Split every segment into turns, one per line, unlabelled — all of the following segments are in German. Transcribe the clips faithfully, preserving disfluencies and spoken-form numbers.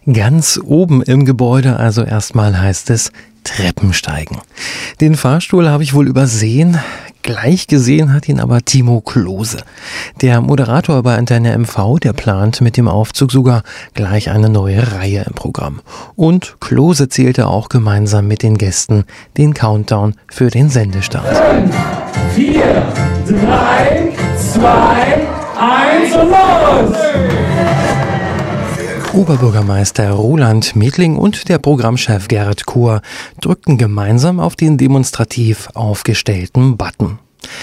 Ganz oben im Gebäude, also erstmal heißt es Treppensteigen. Den Fahrstuhl habe ich wohl übersehen. Gleich gesehen hat ihn aber Timo Klose. Der Moderator bei Antenne M V, der plant mit dem Aufzug sogar gleich eine neue Reihe im Programm. Und Klose zählte auch gemeinsam mit den Gästen den Countdown für den Sendestart.
fünf, vier, drei, zwei, eins und los!
Oberbürgermeister Roland Medling und der Programmchef Gerrit Kohr drückten gemeinsam auf den demonstrativ aufgestellten Button.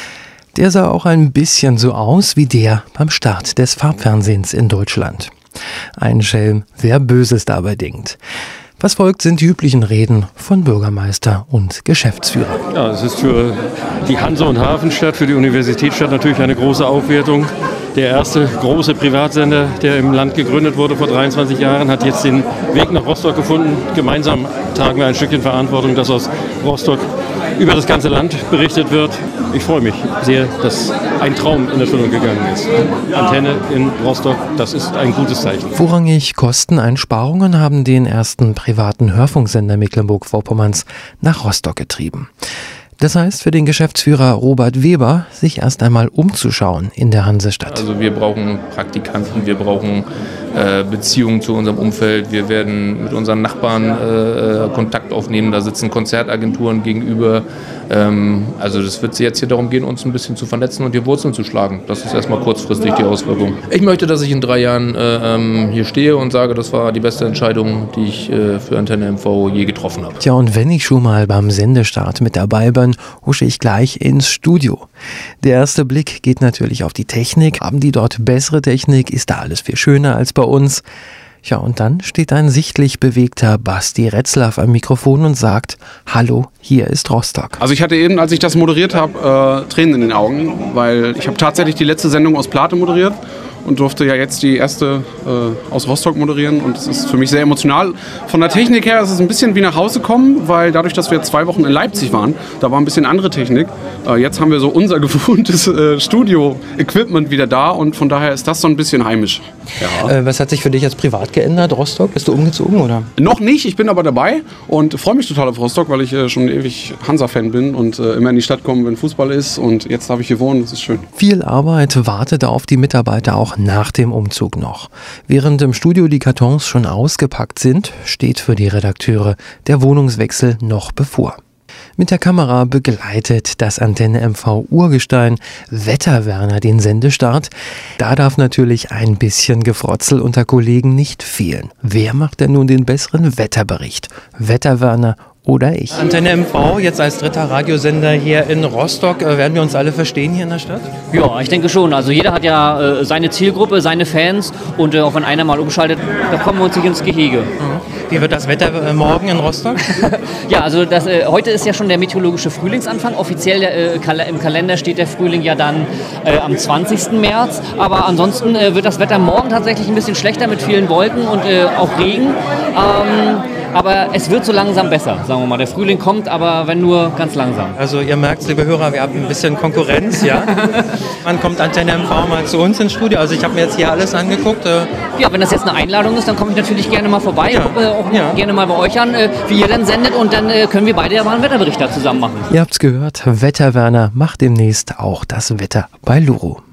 Der sah auch ein bisschen so aus wie der beim Start des Farbfernsehens in Deutschland. Ein Schelm, wer Böses dabei denkt. Was folgt, sind die üblichen Reden von Bürgermeister und Geschäftsführer.
Ja, es ist für die Hansa- und Hafenstadt, für die Universitätsstadt natürlich eine große Aufwertung. Der erste große Privatsender, der im Land gegründet wurde vor dreiundzwanzig Jahren, hat jetzt den Weg nach Rostock gefunden. Gemeinsam tragen wir ein Stückchen Verantwortung, dass aus Rostock über das ganze Land berichtet wird. Ich freue mich sehr, dass ein Traum in Erfüllung gegangen ist. Antenne in Rostock, das ist ein gutes Zeichen.
Vorrangig Kosteneinsparungen haben den ersten privaten Hörfunksender Mecklenburg-Vorpommerns nach Rostock getrieben. Das heißt für den Geschäftsführer Robert Weber, sich erst einmal umzuschauen in der Hansestadt.
Also wir brauchen Praktikanten, wir brauchen äh, Beziehungen zu unserem Umfeld, wir werden mit unseren Nachbarn äh, Kontakt aufnehmen, da sitzen Konzertagenturen gegenüber. Ähm, also das wird jetzt hier darum gehen, uns ein bisschen zu vernetzen und die Wurzeln zu schlagen. Das ist erstmal kurzfristig die Auswirkung. Ich möchte, dass ich in drei Jahren äh, hier stehe und sage, das war die beste Entscheidung, die ich äh, für Antenne M V je getroffen habe.
Tja, und wenn ich schon mal beim Sendestart mit dabei bin, husche ich gleich ins Studio. Der erste Blick geht natürlich auf die Technik. Haben die dort bessere Technik? Ist da alles viel schöner als bei uns? Ja, und dann steht ein sichtlich bewegter Basti Retzlaff am Mikrofon und sagt: Hallo, hier ist Rostock.
Also ich hatte eben, als ich das moderiert habe, äh, Tränen in den Augen, weil ich habe tatsächlich die letzte Sendung aus Plate moderiert und durfte ja jetzt die erste äh, aus Rostock moderieren und es ist für mich sehr emotional. Von der Technik her ist es ein bisschen wie nach Hause kommen, weil dadurch, dass wir zwei Wochen in Leipzig waren, da war ein bisschen andere Technik. Äh, jetzt haben wir so unser gewohntes äh, Studio-Equipment wieder da und von daher ist das so ein bisschen heimisch. Ja.
Äh, was hat sich für dich jetzt privat geändert? Rostock? Bist du umgezogen oder?
Noch nicht, ich bin aber dabei und freue mich total auf Rostock, weil ich äh, schon ewig Hansa-Fan bin und äh, immer in die Stadt komme, wenn Fußball ist und jetzt darf ich hier wohnen, das ist schön.
Viel Arbeit wartet auf die Mitarbeiter auch nach dem Umzug noch. Während im Studio die Kartons schon ausgepackt sind, steht für die Redakteure der Wohnungswechsel noch bevor. Mit der Kamera begleitet das Antenne M V Urgestein Wetterwerner den Sendestart. Da darf natürlich ein bisschen Gefrotzel unter Kollegen nicht fehlen. Wer macht denn nun den besseren Wetterbericht? Wetterwerner oder ich? Antenne M V, jetzt als dritter Radiosender hier in Rostock. Werden wir uns alle verstehen hier in der Stadt?
Ja, ich denke schon. Also jeder hat ja äh, seine Zielgruppe, seine Fans und äh, auch wenn einer mal umschaltet, da kommen wir uns nicht ins Gehege.
Wie wird das Wetter äh, morgen in Rostock?
Ja, also das, äh, heute ist ja schon der meteorologische Frühlingsanfang. Offiziell äh, kal- im Kalender steht der Frühling ja dann äh, am zwanzigsten März. Aber ansonsten äh, wird das Wetter morgen tatsächlich ein bisschen schlechter mit vielen Wolken und äh, auch Regen. Ähm, aber es wird so langsam besser, sagen wir mal. Der Frühling kommt, aber wenn nur ganz langsam.
Also ihr merkt, liebe Hörer, wir haben ein bisschen Konkurrenz, ja? Wann kommt Antenne M V mal zu uns ins Studio? Also ich habe mir jetzt hier alles angeguckt. Äh
ja, wenn das jetzt eine Einladung ist, dann komme ich natürlich gerne mal vorbei.
Ja.
Gucke auch
Ja.
gerne mal bei euch an, äh, wie ihr denn sendet. Und dann äh, können wir beide ja mal einen Wetterbericht da zusammen machen.
Ihr habt's gehört, Wetterwerner macht demnächst auch das Wetter bei Luro.